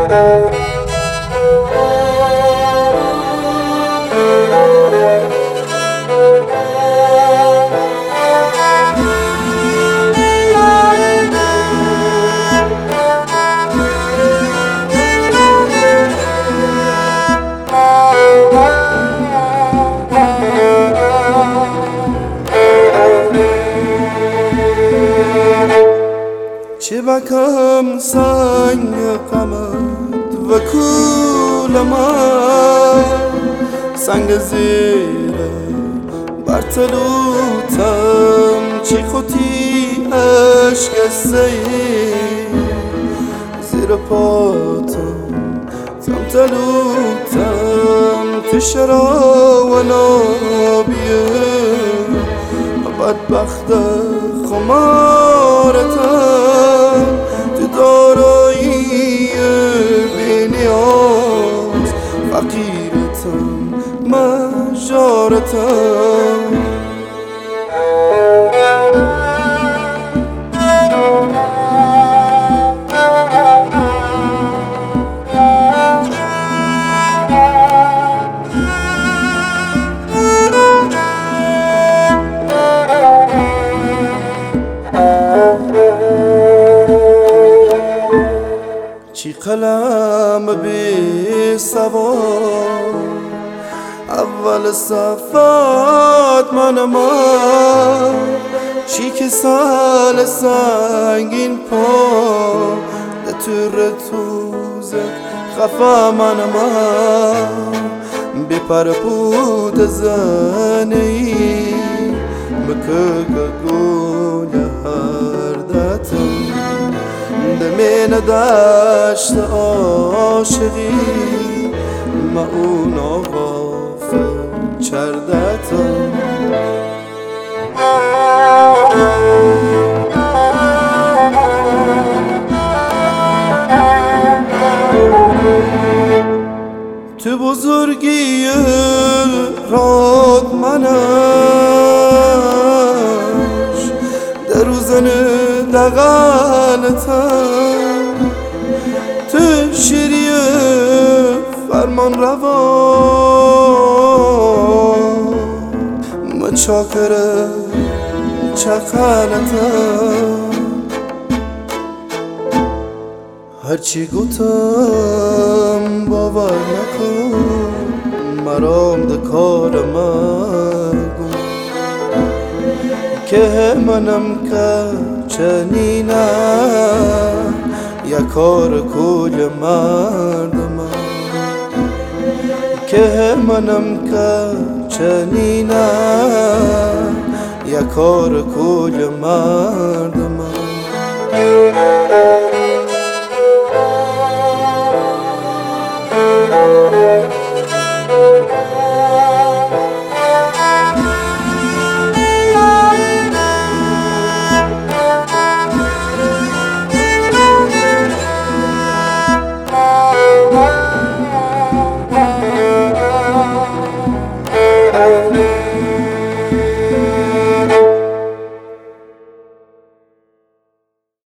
چه بکم سنگ غمت و کولم سنگ زیره بر تلوتم چی خوتی عشق سیی زیر پاتم تم تلوتم تشرا و نابیه بدبخت خمارتم تو دارایی بینیاز فقیرتم مجارتم چی قلم بی سوار اول صفات منم چی که سال سنگین پا نتور توزه خفا منم بپر بود زنی مکه گول هر دتم دمین دشت عاشقی ما اون غافل چردتم تو بزرگی راد منش در روزن لغلتم تو شیری فرمان روا مچاکر چخلتم هرچی گوتم باور نکن مرام دکار مگو که منم که چنینه یا کار کل مردم که منم که چنینه یا کار کل مردم